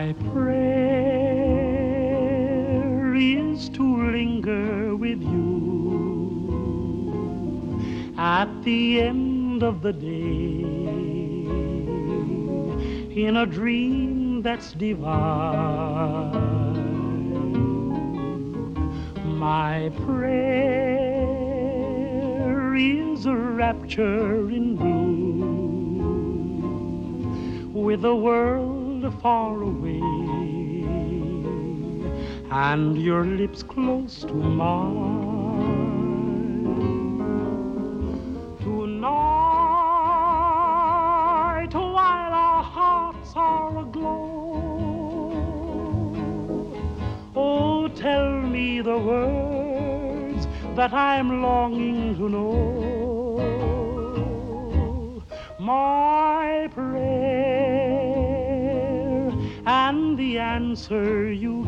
My prayer is to linger with you at the end of the day in a dream that's divine. My prayer is a rapture in blue with the world far away and your lips close to mine. Tonight, while our hearts are aglow, oh, tell me the words that I'm longing to know. My prayer and the answer you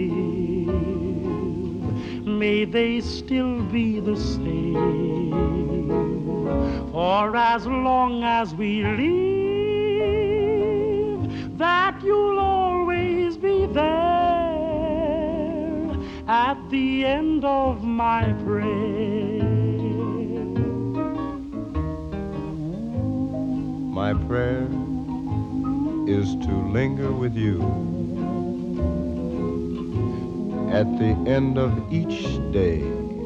give, may they still be the same for as long as we live, that you'll always be there at the end of my prayer. My prayer is to linger with you at the end of each day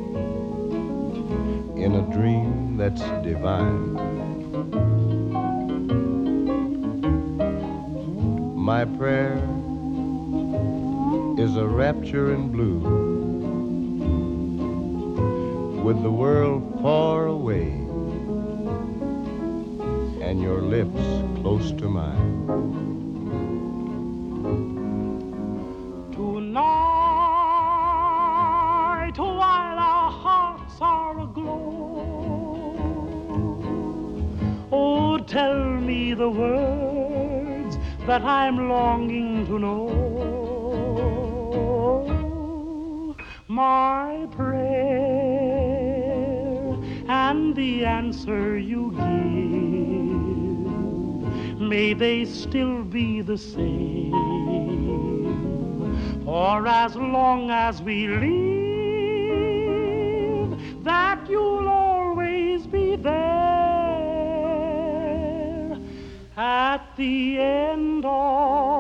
in a dream that's divine. My prayer is a rapture in blue with the world far away and your lips close to mine. Tonight, while our hearts are aglow, oh, tell me the words that I'm longing to know. My prayer and the answer you give, may they still be the same for as long as we live, that you'll always be there at the end of